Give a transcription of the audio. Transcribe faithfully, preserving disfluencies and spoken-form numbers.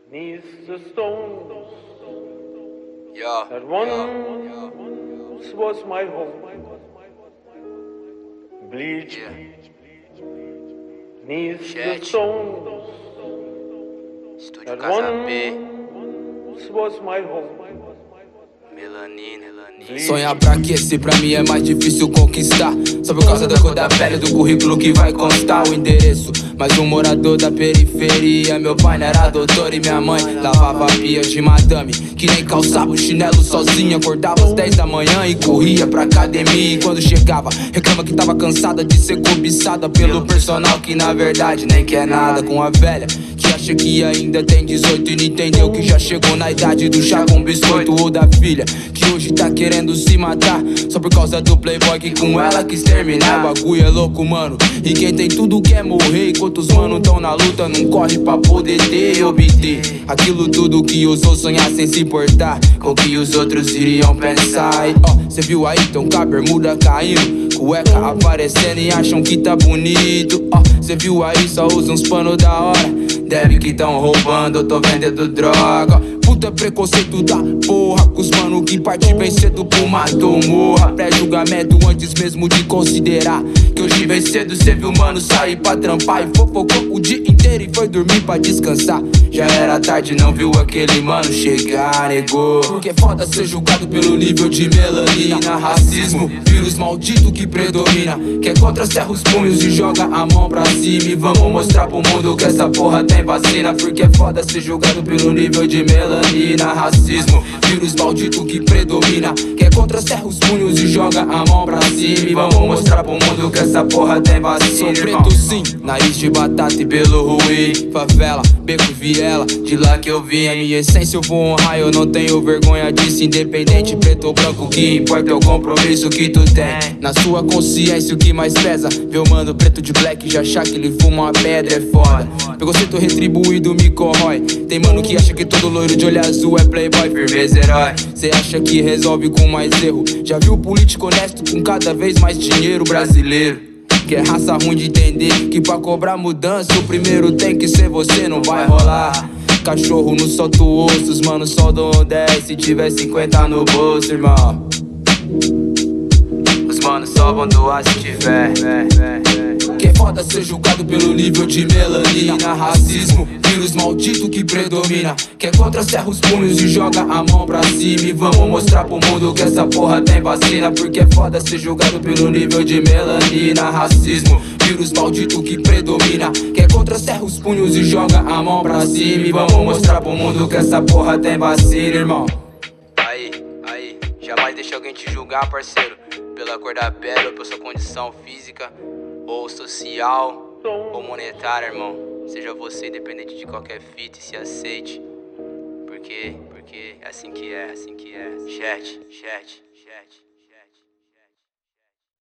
Neath the stones Yeah, that once yeah, was my home, bleached yeah. neath the Chat, stones Estúdio that Casa B, once was my home. Melanina, Melanina. Sonhar pra quê? Se pra mim é mais difícil conquistar. Só por causa da cor da pele, do currículo que vai constar o endereço. Mas um morador da periferia. Meu pai não era doutor e minha mãe lavava pia de madame, que nem calçava o chinelo sozinha. Acordava às dez da manhã e corria pra academia. E quando chegava, reclama que tava cansada de ser cobiçada pelo personal, que na verdade nem quer nada. Com a velha que acha que ainda tem dezoito e não entendeu que já chegou na idade do chá com biscoito. Ou da filha que hoje tá querendo se matar só por causa do playboy que com ela quis terminar. O bagulho é louco, mano, e quem tem tudo quer morrer, enquanto os mano tão na luta não corre pra poder ter e obter aquilo tudo que ousou sonhar sem se importar com o que os outros iriam pensar. E ó, cê viu aí, tão com a bermuda caindo, cueca aparecendo e acham que tá bonito. Ó, cê viu aí, só usa uns panos da hora, deve que tão roubando, eu tô vendendo droga. Puta preconceito da porra, com os mano que parte bem cedo pro mato morra. Pré-julgamento antes mesmo de considerar que hoje vem cedo cê viu mano sair pra trampar e fofocou o dia inteiro e foi dormir pra descansar. Já era tarde, não viu aquele mano chegar, negou. Porque é foda ser julgado pelo nível de melanina. Racismo, vírus maldito que predomina, que é contra, cerra os punhos e joga a mão pra cima. E vamos mostrar pro mundo que essa porra tem vacina. Porque é foda ser julgado pelo nível de melanina. Racismo, vírus maldito que predomina, que é contra, cerra os punhos e joga a mão pra cima. E vamos mostrar pro mundo que essa porra tem vacina. Sou preto sim, nariz de batata e pelo ruim, favela, beco, viela, de lá que eu vim. A minha essência eu vou honrar, eu não tenho vergonha disso. Independente, preto ou branco, o que importa é o compromisso que tu tem. Na sua consciência o que mais pesa, ver o mano preto de black e já achar que ele fuma uma pedra é foda. Preconceito retribuído me corrói. Tem mano que acha que todo loiro de olho azul é playboy, firmeza, herói. Cê acha que resolve com mais erro, já viu político honesto com cada vez mais dinheiro. Brasileiro que é raça ruim de entender que pra cobrar mudança o primeiro tem que ser você, não vai rolar. Cachorro não solta o osso, os mano só dão dez se tiver cinquenta no bolso, irmão. Os manos só vão doar se tiver. Que é foda ser julgado pelo nível de melanina. Racismo, vírus maldito que predomina, que é contra, cerra os punhos e joga a mão pra cima. E vamos mostrar pro mundo que essa porra tem vacina. Porque é foda ser julgado pelo nível de melanina. Racismo, vírus maldito que predomina, que é contra, cerra os punhos e joga a mão pra cima. E vamos mostrar pro mundo que essa porra tem vacina, irmão. Aí, aí, jamais deixe alguém te julgar, parceiro, pela cor da pele ou pela sua condição física ou social ou monetária, irmão. Seja você, independente de qualquer fita, e se aceite. Porque, porque é assim que é, é assim que é. Chat, chat, chat.